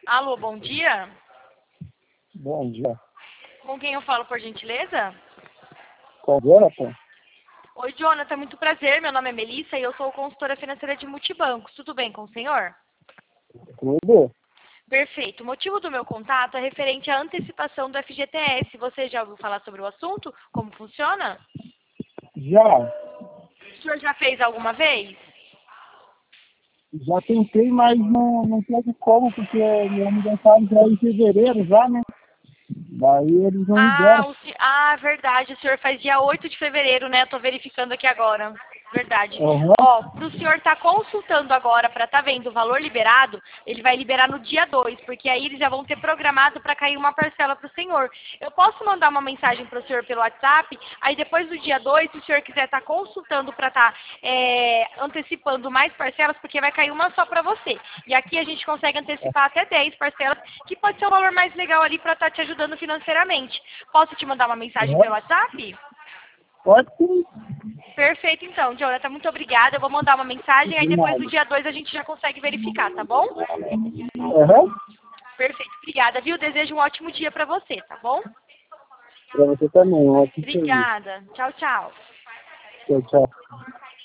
Alô, bom dia. Bom dia. Com quem eu falo, por gentileza? Qual era, pô? Oi, Jonathan, muito prazer. Meu nome é Melissa e eu sou consultora financeira de multibancos. Tudo bem com o senhor? Tudo? Perfeito. O motivo do meu contato é referente à antecipação do FGTS. Você já ouviu falar sobre o assunto? Como funciona? Já. O senhor já fez alguma vez? Já tentei, mas não teve como, porque meu aniversário já é em fevereiro já, né? Daí eles não liberam. Verdade. O senhor faz dia 8 de fevereiro, né? Eu tô verificando aqui agora. Verdade. Aham. Ó, pro senhor estar consultando agora para estar vendo o valor liberado, ele vai liberar no dia 2, porque aí eles já vão ter programado para cair uma parcela pro senhor. Eu posso mandar uma mensagem pro senhor pelo WhatsApp, aí depois do dia 2, se o senhor quiser estar consultando para estar antecipando mais parcelas, porque vai cair uma só para você. E aqui a gente consegue antecipar até 10 parcelas, que pode ser o valor mais legal ali para estar te ajudando financeiramente. Posso te mandar uma mensagem Aham. pelo WhatsApp? Pode sim. Perfeito, então, Jonathan, muito obrigada. Eu vou mandar uma mensagem, aí De depois nada. do dia 2 a gente já consegue verificar, tá bom? Aham. Perfeito, obrigada, viu? Desejo um ótimo dia para você, tá bom? Pra você também, um ótimo serviço. Obrigada. Tchau, tchau. Tchau, tchau.